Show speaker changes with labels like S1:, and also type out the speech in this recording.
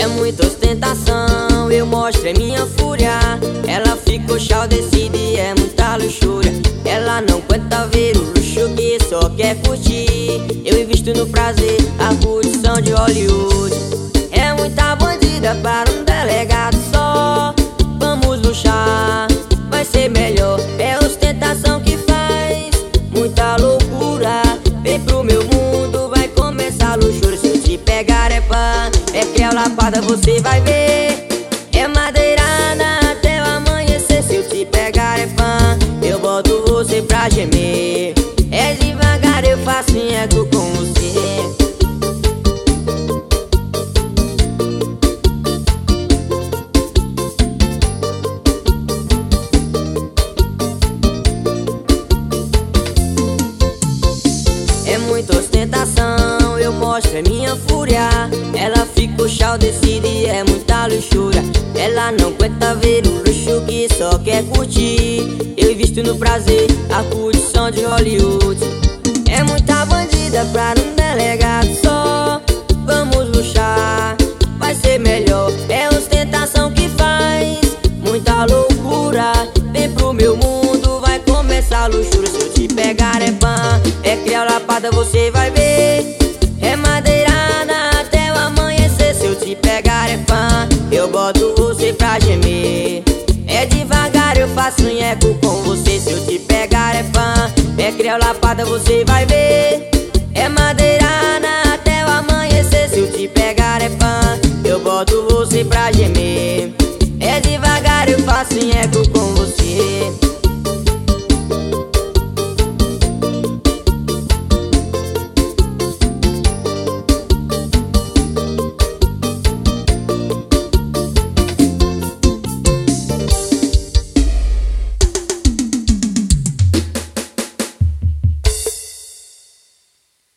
S1: É muita ostentação, eu mostro é minha fúria. Ela ficou chau, decide, é muita luxúria. Ela não aguenta ver o luxo que só quer curtir. Eu invisto no prazer, a curtição de Hollywood. É muita bandida para um delegado só. Vamos luxar, vai ser melhor. É ostentação que faz muita loucura. Vem pro meu mundo, vai começar luxúria. Se eu te pegar é pã, é creu lapada, você vai ver. É madeirada até o amanhecer. Se eu te pegar é pã, eu boto você pra gemer. É devagar, eu faço em eco com você. É muita ostentação, eu mostro é minha fúria. Ela ficou chau, decide, é muita luxúria. Ela não aguenta ver o luxo que só quer curtir. Eu invisto no prazer, a curtição de Hollywood. É muita bandida pra um delegado só. Vamos luxar, vai ser melhor. É ostentação que faz muita loucura. Vem pro meu mundo, vai começar luxúria. Se eu te pegar é pã, é creu lapada, você vai ver. É madeirada até o amanhecer. Se eu te pegar é pã, eu boto você pra gemer. É devagar, eu faço um eco com você. Se eu te pegar é pã, é creu lapada, você vai ver. É madeirada até o amanhecer. Se eu te pegar é pã, eu boto você pra gemer. É devagar, eu faço um eco com você.